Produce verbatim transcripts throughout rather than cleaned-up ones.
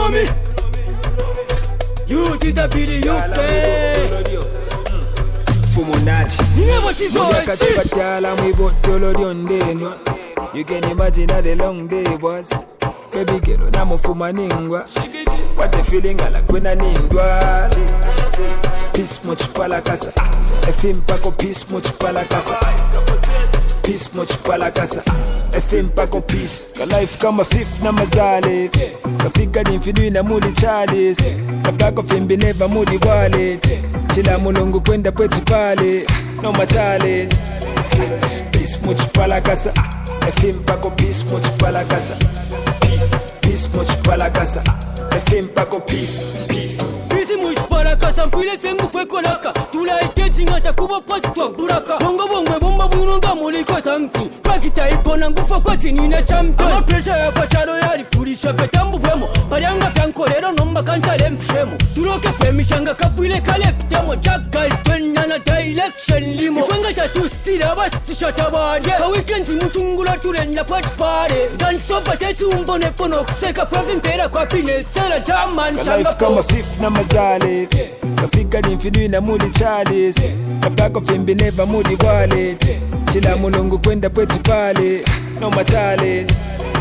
know me. You did the billy, you pay. Fumonachi. Never tis always. You can imagine how the long day was. Baby girl, I'm a fumaningwa. What a feeling I like when I ningwa. Peace much palakasa. A film paco peace much palakasa. Peace much palakasa. A film paco peace. Ka life kama fifth na mazale. Kafika nimfidui na mudi chalice. Kapako fimbi never mudi wallet. Chila mulungu kwenda pwechi pale. No my challenge. Peace much palakasa. A film paco peace much palakasa. Peace, peace much palakasa. A film paco peace, peace. Peace much palakasa. Mpile sengu fwe kolaka. Tula ike chingata kubo pati tuwa buraka. Bongo bongo bomba bununga muliko sanki. Fakita ipona ngufa kwa tinine champion. Ama pressure ya pacharo yari furisha petambu bwemo. Parianga fianko lero nomba kanta lempshemo. Tuloke pemishanga kafuile kale pitemo. Jack guys twenana direction limo. Ifwenga chatu stila basti shatabade. A weekend mchungula turenya pati pare. Dan sopa tetu umbone pono kuseka profin pera kwa pine sela jaman changa po. Life kama fifth na mazale. Kafika nimfidui na mudi chalice. Kapako fimbi never mudi wallet. Chila mulungu kwenda pwechi pale. No my challenge.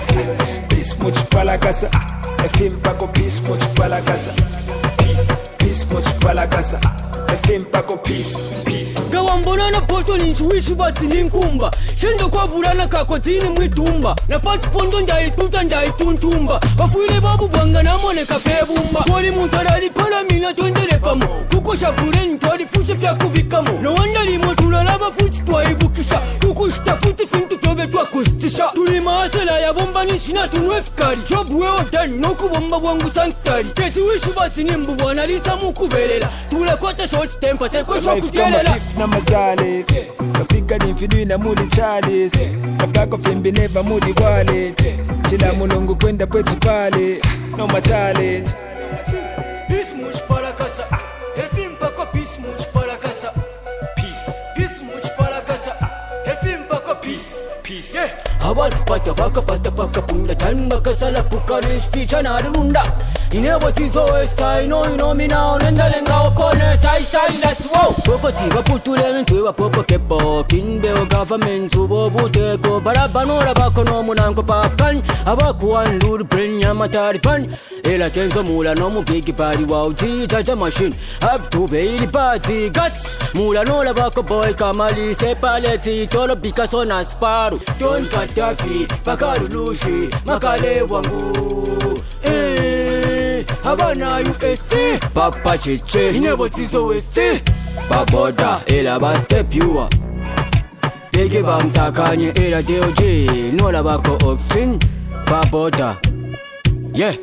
Peace much palakasa. A film paco peace much palakasa. Peace, peace much palakasa. A film paco peace, peace. Gawambona na poto ninchuishi bati ninkumba. Shendo kwa burana kako zini mwitumba. Na pati pondo njai tuta njai tuntumba. Wafuile babu bwanga na mone kapebumba. Kwali muntarari pala mina tuendele pamo. Kuko shapure nitwari fushe fya kubikamo. No wanda limo tulalaba fuchi tuwaibukisha. Kuko shitafuti fintu tobe tuwa kustisha. Tuli maasela ya bomba nishina tunwefikari. Jobu weo dani noku bomba wangu sanktari. Keti wishi bati nimbu wana lisa mukubelela. Tule kote short temper teko shoku kelela. Na mazale. Kafika nimfidui na mudi chalice. Kapako fimbi never mudi wallet. Chila mulungu kwenda pwechi pale. No my challenge. Peace much palakasa. Hefim pako peace much palakasa. Peace, Peace much palakasa. Hefim pako peace, peace. Yeah. Abantu pata baka pata baka punda tanga kasala pukarish ficha na runda. Inever tis always I know you know me now. Nenda lenga opone tai tai let's wow. Popo tiba putule mintwe popo kepo kinbe o government ubo buteko barabano rabako no munanko papkan abaku andur brenya matari pan ela kenzo mula no mu big party wow ji jaja machine up to baby party guts mula no rabako boy kamali se paleti tolo Picasso na sparu don katafi pakarulushi makale wangu eh habana U S T papa cheche inebo tizo west baboda ela ba step you up Bege ba mtakanye ela D O J nola bako option baboda yeah